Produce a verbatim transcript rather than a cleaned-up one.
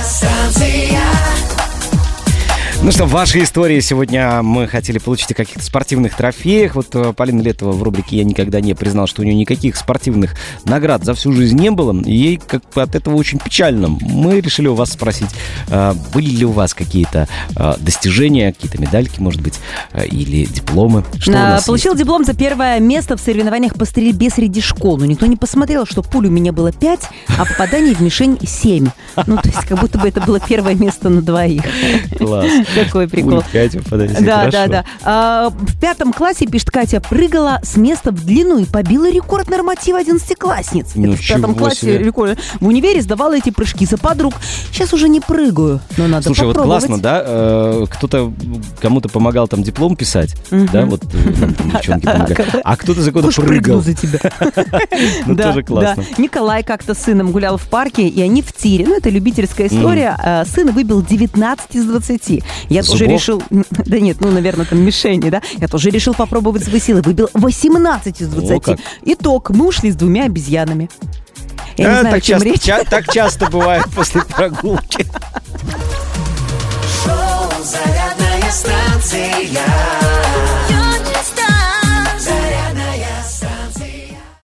Ну что, ваши истории сегодня мы хотели получить о каких-то спортивных трофеях. Вот Полина Летова в рубрике «Я никогда не» признал, что у нее никаких спортивных наград за всю жизнь не было. И ей как бы от этого очень печально. Мы решили у вас спросить, были ли у вас какие-то достижения, какие-то медальки, может быть, или дипломы? Что а, у нас получил есть? диплом за первое место в соревнованиях по стрельбе среди школ. Но никто не посмотрел, что пуль у меня было пять, а попаданий в мишень семь. Ну, то есть, как будто бы это было первое место на двоих. Класс. Какой прикол. Катя, подожди, да, хорошо. да, да. А, в пятом классе, пишет Катя, прыгала с места в длину и побила рекорд норматива одиннадцатиклассниц. Это в пятом классе себе. рекорд. В универе сдавала эти прыжки за подруг. Сейчас уже не прыгаю, но надо Слушай, вот попробовать. классно, да? Э, кто-то кому-то помогал там диплом писать, Мгм. да, вот э, там девчонки помогали. А кто-то за кого-то Уж прыгал. прыгну за тебя. Ну, Да, тоже классно. да. Николай как-то с сыном гулял в парке, и они в тире. Ну, это любительская история. А, Сын выбил девятнадцать из двадцати. Я тоже Зубов? решил... Да нет, ну, наверное, там мишени, да? Я тоже решил попробовать свои силы. Выбил восемнадцать из двадцати. как. Итог. Мы ушли с двумя обезьянами. Я не А, знаю, о так, чем часто, речь. ча- так часто бывает после прогулки.